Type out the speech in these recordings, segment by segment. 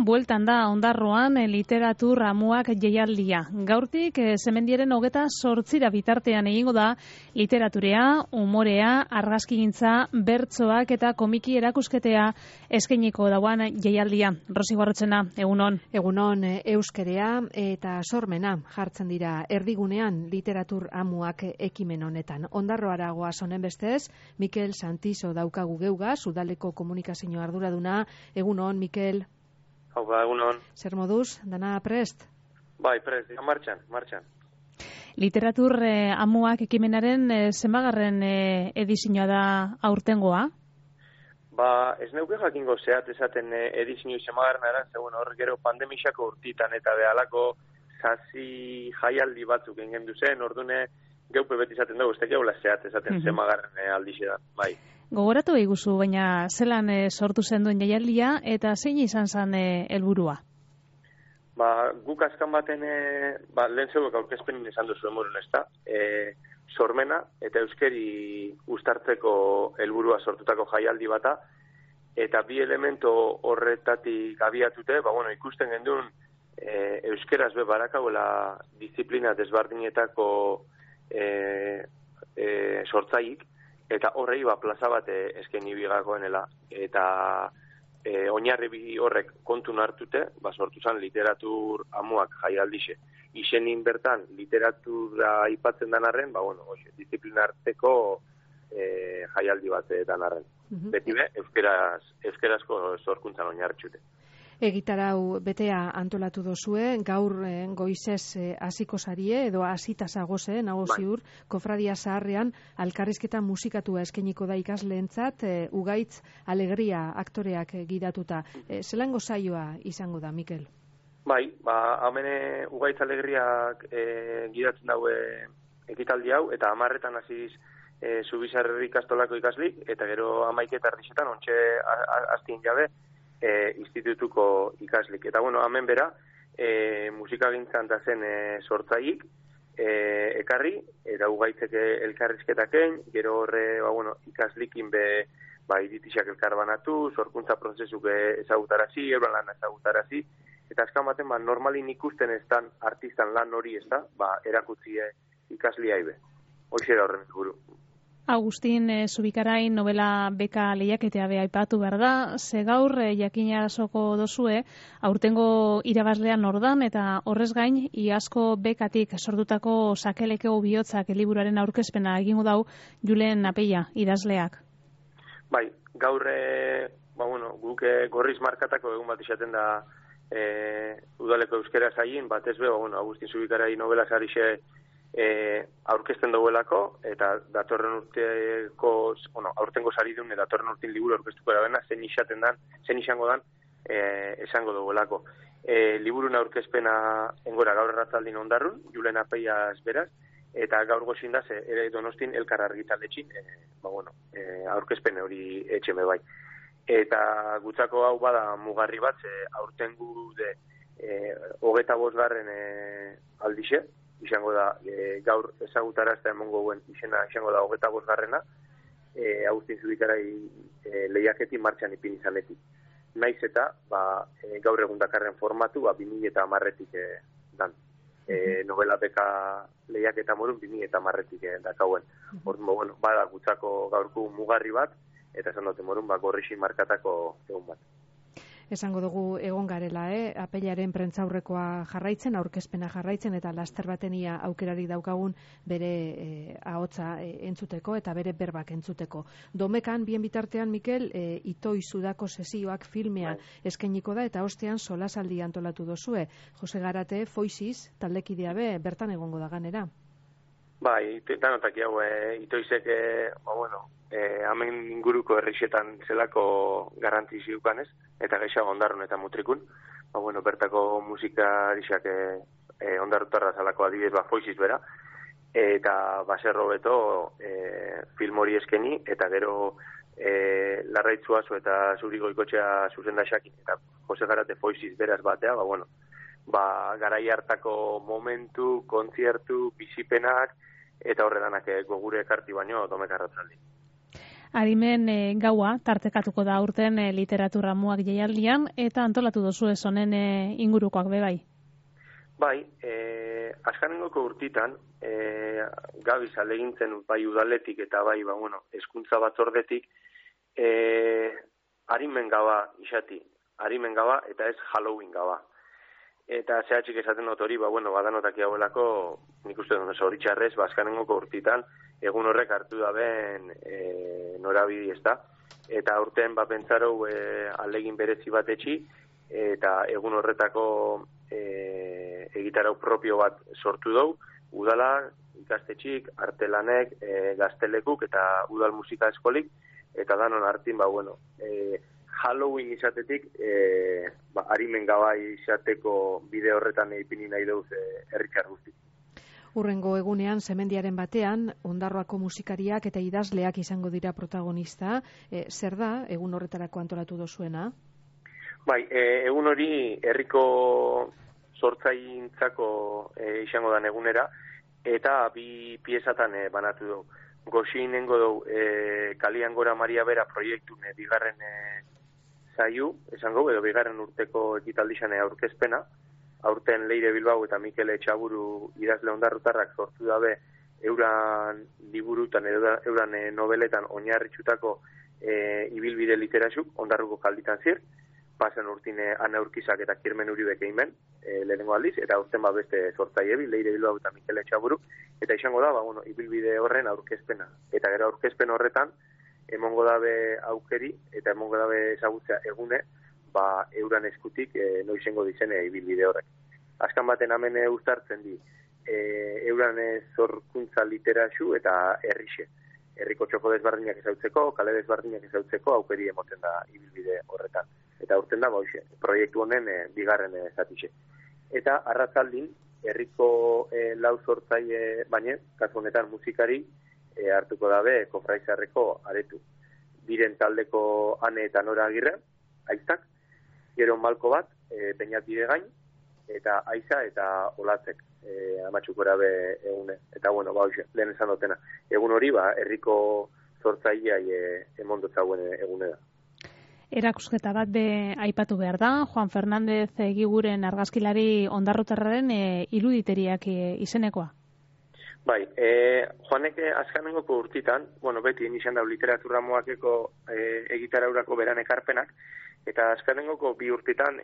bueltan da Ondarroan literatur amuak jaialdia. Gaurtik Zemendiaren 28 bitartean egingo da literaturea, umorea, argazkigintza, bertsoak eta komiki erakusketea eskainiko dauan jaialdia. Rosi Guarrotzena, egunon. Egunon, euskerea eta sormena jartzen dira erdigunean literatur amuak ekimen honetan. Ondarroara goaz honen bestez, Mikel Santiso daukagu geugaz, udaleko komunikazio arduraduna. Egunon, Mikel. Hau ba, egunon. Zer moduz, dana prest? Bai, prest, martxan. Literatur amuak ekimenaren zenbagarren edizioa da aurtengoa? Ba, ez neuke jakingo zehat esaten edizio zenbagarren ara, zegoen hor gero pandemixako urtitan eta behalako zazi jaialdi batzuk egin duzen, ordune geupe beti izaten dugu, ez tekeola zehat esaten zenbagarren aldixe da, bai. Gogoratu eguzu, baina zelan sortu zen duen jaialdia eta zein izan zen helburua? Ba, guk azkan baten, lehen zeuek aurkezpenin esan duzu emorun ez da, sormena eta euskeri uztartzeko helburua sortutako jaialdi bata, eta bi elemento horretatik abiatute, ikusten gendun euskeraz be barakauela disiplina desbardinetako sortzaik, eta horrei plaza bat eskaini bigakoenela, eta oinarri bi horrek kontun hartute, sortu zen literatur amuak jaialdixe. Izenin bertan literatura aipatzen dan arren, disiplina arteko jaialdi bat dan arren. Beti be, euskarazko zorkuntzan oinartxute. Egitarau betea antolatu dozue, gaur goizez hasiko zarie, edo hasita zagoze, nago ziur, kofradia zaharrean, alkarrizketa musikatua eskainiko da ikasleentzat, Ugaitz Alegria aktoreak gidatuta. Zelango saioa izango da, Mikel? Bai, hemen Ugaitz Alegriak gidatzen daue ekitaldi hau, eta 10etan hasiz Zubizarri ikastolako ikaslik, eta gero 11:00 ontxe hastien jabe, institutuko ikaslik. Eta hemen bera, musikagintzan da zen sortzaik, ekarri, eta Ugaitzeke elkarrizketaken, gero horre, ikaslikin be, iritixak elkarbanatu, sorkuntza prozesuk ezagutarazi, euran lan ezagutarazi, eta azkan baten, normalin ikusten ez dan, artistan lan hori ez da, erakutzi ikaslia ibe. Hoxe da horren guru. Agustin Zubikarain novela beka lehiaketea beha aipatu behar da, ze gaur jakinarasoko dozue, aurtengo irabazlean ordan eta horrez gain, iazko bekatik sortutako sakelekeo bihotzak liburuaren aurkezpena egingo dau Julen Apeia, idazleak. Bai, gaur, guk gorriz markatako egun bat izaten da udaleko euskera zain, batez be, Agustin Zubikarain novela zarixe aurkezten duelako, eta datorren urteko, aurtengo saridun, datorren urtin liburu aurkeztuko erabena, zen izango dan, esango duelako. Liburun aurkezpena engora gaur erratzaldin ondarrun, Julen Apeia beraz, eta gaur gozin da, ere Donostin elkar argitaletxin, aurkezpen hori etxeme bai. Eta gutzako hau bada mugarri bat, aurtengu de 25. Aldixe, izango da, gaur ezagutarazta emongo guen izena izango da 25. Agustin Zubikarai lehiaketin martxan ipin izanetik. Naiz eta, gaur egun dakarren formatu, 2010-etik dan. Novela beka lehiaketa morun 2010-etik dakauen. Orduan, bada gutzako gaurku mugarri bat, eta esan dute morun, gorrixin markatako egun bat. Esango dugu egon garela, Apeilaren prentzaurrekoa jarraitzen, aurkezpena jarraitzen, eta laster batenia aukerari daukagun bere ahotsa entzuteko eta bere berbak entzuteko. Domekan, bien bitartean, Mikel, Itoi Sudako sesioak filmea eskainiko da, eta ostean solasaldi antolatu dozue. Jose Garate, Foiziz, taldekidea be, bertan egongo da ganera. Bai, danotak hau, Itoizek, hemen inguruko herrixetan zelako garantziziukan ez, eta geixago Ondarrun eta Mutrikun. Bertako musikarixak ondarrutarra zelako adibidez Foiziz bera, eta baserro beto film hori eskeni, eta gero Larraitzuazu eta Zurigoikotxea zuzendaxakin, eta Jose Garate Foiziz beraz batea, garai hartako momentu, kontziertu, bizipenak, eta horredanak gogure ekarti baino Domekarratzaldi. Arimen gaua tartekatuko da aurten literatura muak jaialdian, eta antolatu dozu ez honen ingurukoak bebai. Bai, azkanengoko urtitan, gabiz alegintzen bai udaletik eta bai, hezkuntza batzordetik, arimen gaua isati, arimen gaua eta ez Halloween gaua. Eta zehatxik esaten dut hori, badanotak jauelako, nik uste dut zoritxarrez, azkanengoko urtitan, egun horrek hartu dabeen norabidi ez da. Eta urtean pentsarau alegin berezi bat etxi, eta egun horretako egitarau propio bat sortu dugu, udala, ikastetxik, artelanek, gaztelekuk eta udal musika eskolik, eta danon hartin, Halloween izatetik, arimen gaua izateko bide horretan ipini nahi dauz herritar guzti. Hurrengo egunean, Semendiaren batean, Ondarroako musikariak eta idazleak izango dira protagonista. Zer da, egun horretarako antolatu dozuena? Bai, egun hori herriko sortzaintzako izango dan egunera, eta bi piezatan banatu dugu. Goxinengo dugu Kalian Gora Maria Bera proiektun bigarren zaiu, esango, edo bigarren urteko ekitaldizan aurkezpena, aurten Leire Bilbao eta Mikel Etxaburu idazle ondarrutarrak sortu dabe euran liburutan, euran nobeletan oinarritxutako ibilbide literaxuk, ondarruko kalditan zir, pasen urtine Ana Urkizak eta Kirmen Uribek egin lehenengo aldiz, eta aurten beste sortzaile Leire Bilbao eta Mikel Etxaburu, eta izango da, ibilbide horren aurkezpena. Eta gero aurkezpen horretan, emongo dabe aukeri, eta emongo dabe ezagutzea egune, euran eskutik noizengo dizene ibilbide horrek. Azkan baten hemen uztartzen di, euran zorkuntza literaxu eta herrixe. Herriko txoko desbardinak ezautzeko, kale desbardinak ezautzeko aukeri emoten da ibilbide horretan. Eta urten da, proiektu honen bigarren zatixe. Eta arratzaldin, herriko lau sortzaile baina, kasu honetan musikari, hartuko dabe Kofraizarreko aretu. Biren taldeko Ane eta Nora Agirre, aiztak, gero Malko bat, Beñat Bidegain, eta Aiza eta Olatzek, amatxukora be egune. Eta lehen esan dutena. Egun hori, herriko sortzaileai emondotzauen egune da. Erakusketa bat be aipatu behar da, Juan Fernandez Egiguren argazkilari ondarrutarraren iruditeriak izenekoa. Bai, Juanek azkanengoko urtitan, beti izan da literatura moakeko egitaraurako beran ekarpenak, eta azkanengoko bi urtitan,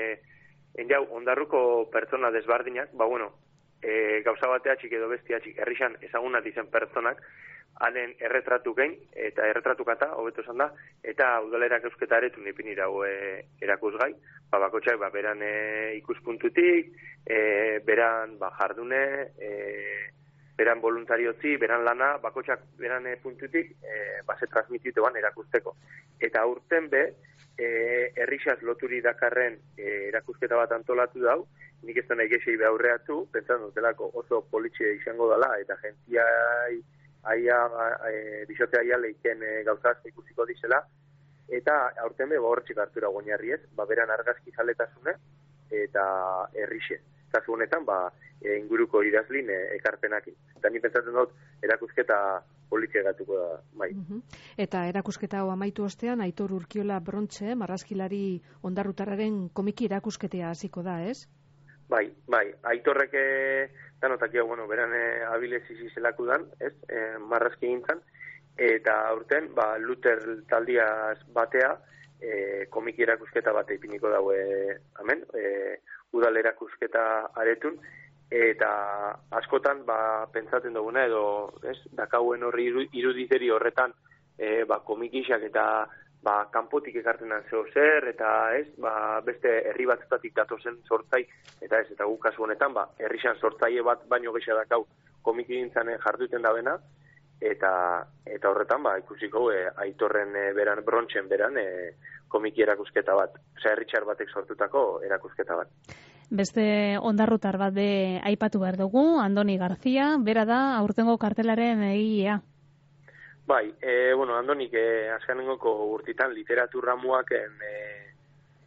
ondarruko pertsona desbardinak, gauza bateatxik edo bestiatxik herrixan ezagunat izen pertsonak, halen erretratu gein, eta erretratukata, hobeto esan da, eta udalerak eusketa aretun ipini dago erakusgai, bakotxak beran ikuspuntutik, beran jardune, beran voluntariotzi, beran lana, bakotxak beran puntutik, se transmitituan erakusteko. Eta urten be, herrixaz loturi dakarren erakusketa bat antolatu dau, nik ez da nahi gexei behaurreatu, pentsan dutelako oso politxe izango dela, eta gentziai bisotea aia leiken gauzaz ikusiko dizela, eta aurten be horretxik hartura goinarri ez, beran argazki jaletasune eta herrixe. Kasu honetan, inguruko idazlin ekarpenakin. Eta ni pentsatzen dut, erakusketa politxe gatuko da, bai. Eta erakusketa hau amaitu ostean, Aitor Urkiola Brontxe, marrazkilari ondarrutarraren komiki erakusketea hasiko da, ez? Bai, Aitorrek danotakia, beran abilezi zelaku dan, ez, marrazki gintzan, eta aurten, Luther taldiaz batea, komiki erakusketa bat ipiniko daue, hemen, udal erakusketa aretun, eta askotan, pentsatzen duguna, edo, ez, dakauen horri iruditeri horretan, komikixak eta kanpotik ekartzen dan zeo zer, eta ez, beste herri batzutatik datozen sortzai, eta ez, eta guk kasu honetan, herrixan sortzaile bat baino gehiago dakau komiki gintzan jarduten da bena, eta horretan, ikusiko Aitorren beran, Brontxen beran, komiki erakusketa bat, herritxar batek sortutako erakusketa bat. Beste ondarrutar bat be aipatu behar dugu, Andoni Garzia, bera da aurtengo kartelaren egilea. Bai, Andonik azkanengoko urtitan literaturra muaken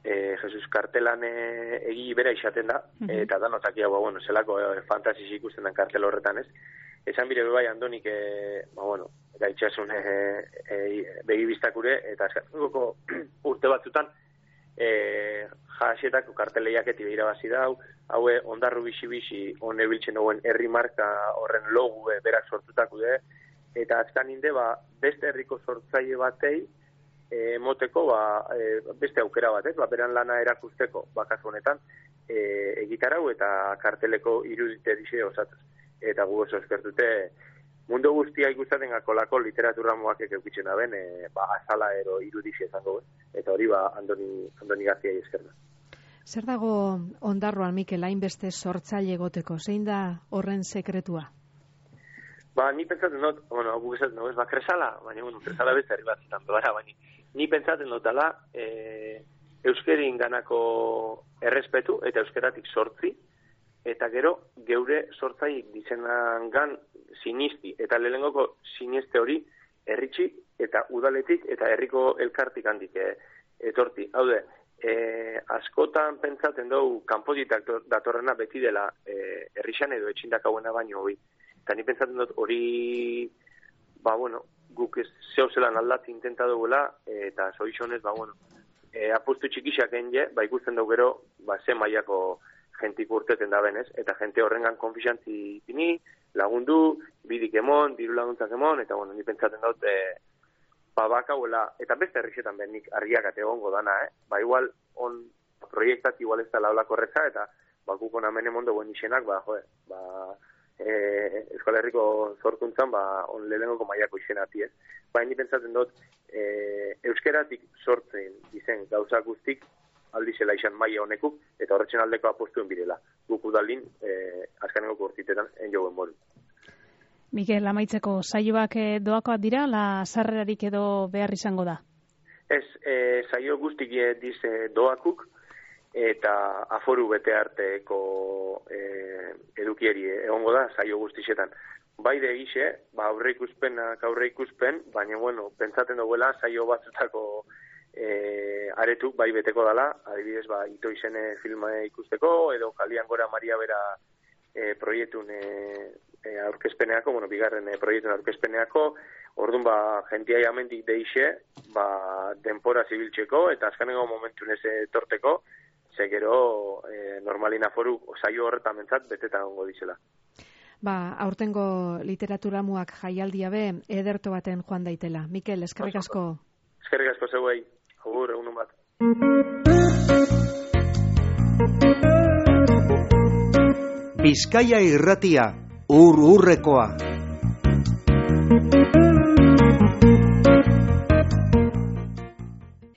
Jesus kartelan egi bera izaten da, eta danotakia, zelako fantasiz ikusten den kartel horretan, ez? Esan bire bai Andonik, gaitxasun begibistakure, eta azkatuko urte batzutan, jasetako karteleiak eti behirabazi dau, haue ondarru bisi-bisi hone biltzen dauen herri marka horren logu berak sortutako de, eta azkan inde, beste herriko sortzaile batei, moteko, beste aukera batez, beran lana erakusteko, kasu honetan, egitarau eta karteleko irudite dixe osatuz. Eta gu oso eskertute, mundu guztia ikustaten gakolako literatura moakek eukitzen da ben, azala ero irudixe izango, eta hori Andoni Garcia eskerda. Zer dago Ondarroan, Mikel, hainbeste sortzaile egoteko? Zein da horren sekretua? Ni pentsatzen dut, guk esaten dut, kresala, baina, kresala beste herri bat zitan doara, baina, ni pentsatzen dut dela, euskerin ganako errespetu eta euskeratik sortzi, eta gero, geure sortzaiek dizenan gan sinisti, eta lehengoko siniste hori herritxi eta udaletik eta herriko elkartik handik etorti. Haude, askotan pentsatzen dugu kanpotik datorrena beti dela herrixan edo etxindak hauena baino hori. Eta ni pentsatzen dut hori, guk zeu zelan aldatzi intenta dugula, eta zoizonez, apustu txikisak enge, ikusten dugu gero, ze mailako jentik urteten da benez, eta jente horrengan konfixantzi pini, lagundu, bidik emon, diru laguntzak emon, eta ni pentsatzen dut, bakauela, eta beste herrixetan benik argiak egongo dana, igual, proiektat igual ez da laula korretza, eta guk onamen emon duen izenak, Euskal Herriko zorkuntzan, lehenengoko mailako izenati, ez? Ni pentsatzen dut, euskeratik sortzen izen gauza guztik, aldizela izan maila honekuk, eta horretzen aldeko apostuen birela. Guk udaldin, azkanengoko urtitetan, enjoen moru. Mikel, amaitzeko saioak doakoak dira, la sarrerarik edo behar izango da? Ez, saio guztik dize doakuk, eta aforu bete arteko edukieri egongo da, saio guztixetan. Bai de egixe, aurre ikuspen, baina, pentsaten duguela saio batzutako aretu bai beteko dala, adibidez, Ito izene filma ikusteko, edo Kalian Gora Maria Bera proiektun aurkezpeneako, bigarren proiektun aurkezpeneako, orduan, jentiai amendik deixe, denpora zibiltzeko, eta azkaneko momentun ez torteko, zegero normalina foru saio horretan mentzat beteta gongo dizela. Aurtengo literatura muak jaialdia be, ederto baten joan daitela. Mikel, eskerrik asko. Eskerrik asko zeuei, agur, egunon bat. Bizkaia Irratia, ur-urrekoa.